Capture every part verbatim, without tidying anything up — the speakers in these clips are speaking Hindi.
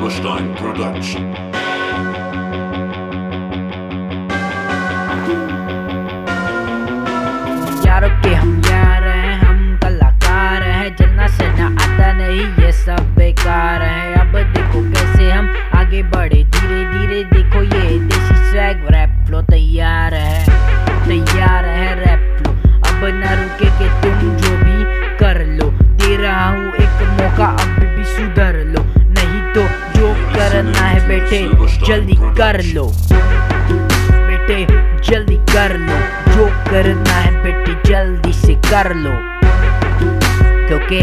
Silberstein Production. यारों के हम यार हैं, हम कलाकार हैं, जलना से ना आता नहीं, ये सब बेकार है। अब देखो कैसे हम आगे बढ़े धीरे धीरे, देखो ये देसी स्वैग रैप फ्लो तैयार है, तैयार है रैप फ्लो। अब ना रुके कि तुम जो भी कर लो, दे रहा हूँ एक मौका, अब भी सुधर लो, नहीं तो जो करना है बेटे जल्दी कर लो, बेटे जल्दी कर लो, जो करना है बेटे जल्दी से कर लो, क्योंकि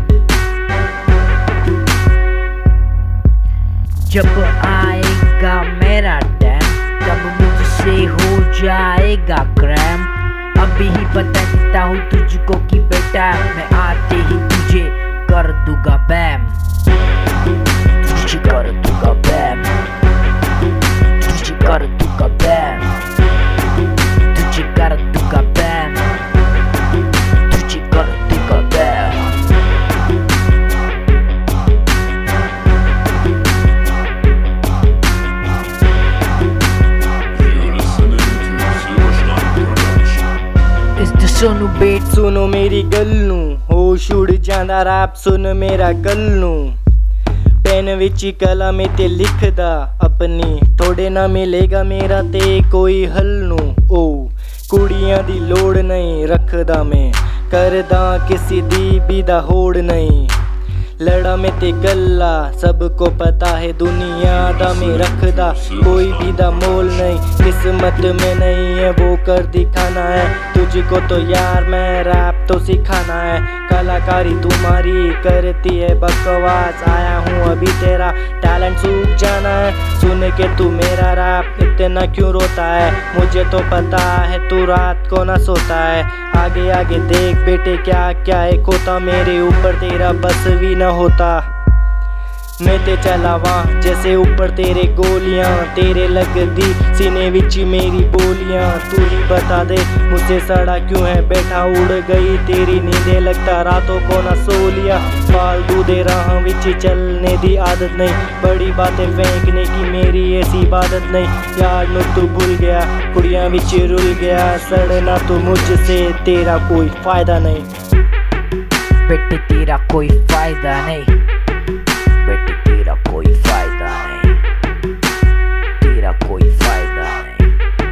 जब आएगा मेरा टाइम तब मुझसे हो जाएगा क्रैम। अभी ही बता देता हूँ तुझको कि बेटा मैं आते ही तुझे कर दूंगा बैम, तुझे कर दूंगा बैम, तुझे कर दूंगा बैम, तुझे कर दूंगा बैम, तुझे कर दूंगा बैम। You're listening to Silberstein Production. It's the Sonu बेट। सुनो मेरी गल्लू होश उड़ जांदा रैप सुन मेरा गल्लू, पेन विच कला में ते लिखदा अपनी, थोड़े ना मिलेगा मेरा ते कोई हल्लू। ओ कुड़ियां दी लोड़ नहीं रखदा मैं, करदा किसी दी भी दा होड़ नहीं, लड़ा में ते गल्ला सबको पता है, दुनिया दा में रखदा कोई भी दा मोल नहीं, किस्मत में नहीं है वो कर दिखाना है, तुझको तो यार मैं रैप तो सिखाना है, कलाकारी तुम्हारी करती है बकवास, आया हूँ अभी तेरा टैलेंट सूख जाना है, सुन के तू मेरा रैप इतना क्यों रोता है, मुझे तो पता है तू रात को ना सोता है, आगे आगे देख बेटे क्या क्या एक होता, मेरे ऊपर तेरा बस भी ना होता, मैं ते चला वहाँ जैसे ऊपर तेरे गोलियां, तेरे लग दी सीने विच मेरी बोलियां, तू ही बता दे मुझसे सड़ा क्यों है बैठा, उड़ गई तेरी नींदे लगता रातों को ना सो लिया, फालतू दे रहा विच चलने दी आदत नहीं, बड़ी बातें फेंकने की मेरी ऐसी इबादत नहीं, यार नु तू भूल गया कुड़ियां विच रुल गया, सड़ना तो मुझसे तेरा कोई फायदा नहीं, बेटे तेरा कोई फायदा नहीं, बेटे तेरा कोई फायदा नहीं, तेरा कोई फायदा नहीं।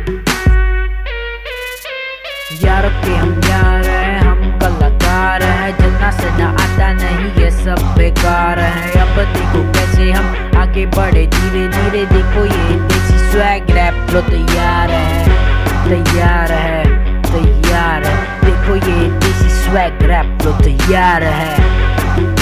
यारों के हम यार हैं, हम कलाकार हैं, जलना से ना आता नहीं, ये सब बेकार है। अब देखो कैसे हम आगे बढ़े धीरे धीरे, देखो ये देसी स्वैग रैप फ्लो तैयार है, तैयार है, तैयार है, देखो ये देसी स्वैग रैप फ्लो तैयार है।